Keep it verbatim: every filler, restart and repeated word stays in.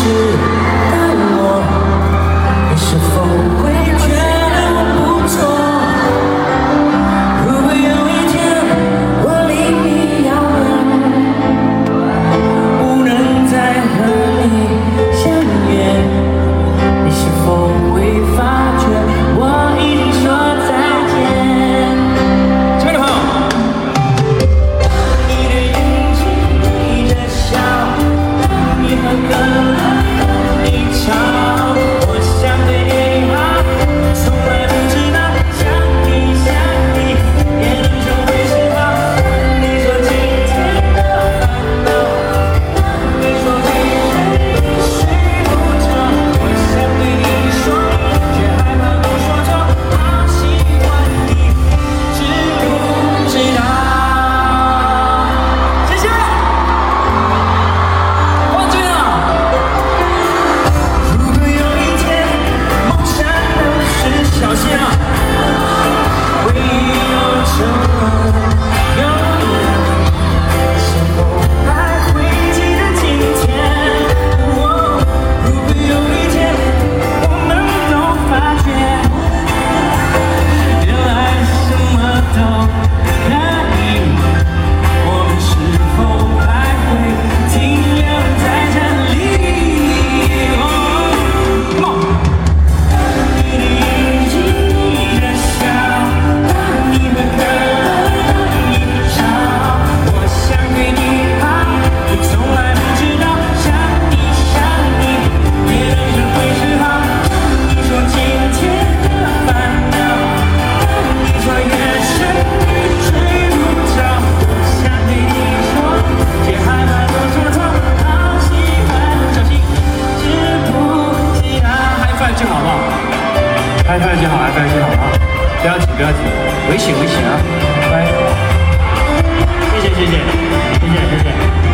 的我，你是否会觉得我不错？如果有一天我离你遥远，不能再和你相约，你是否会发觉我已经说再见？这边的朋友，你的眼睛眯着笑，你和个人一场，我想对你好，从来不知道想你想你也能成为嗜好。你说今天的烦恼，你说今天你睡不着，我想对你说，却害怕都说错，好喜欢你，知不知道？谢谢。王俊啊，如果有一天梦想都是小戏啊，回忆又成了永远，是否还会记得今天？哦，如果有一天我们都发觉，原来什么都可以，我们是否还会停留在这里？哦，Come on！你的眼睛眯着笑，你和个人一场，我想对你好，你从来不知道想你想你也能成为嗜好。你说今天的烦恼，你说夜深你睡不着，我想对你说，却害怕都说错，好喜欢小心知不知道？High five 就好不好？High five 就好，High five 就好啊！不要急，不要急，危险危险啊！拜，谢谢谢谢谢谢谢谢。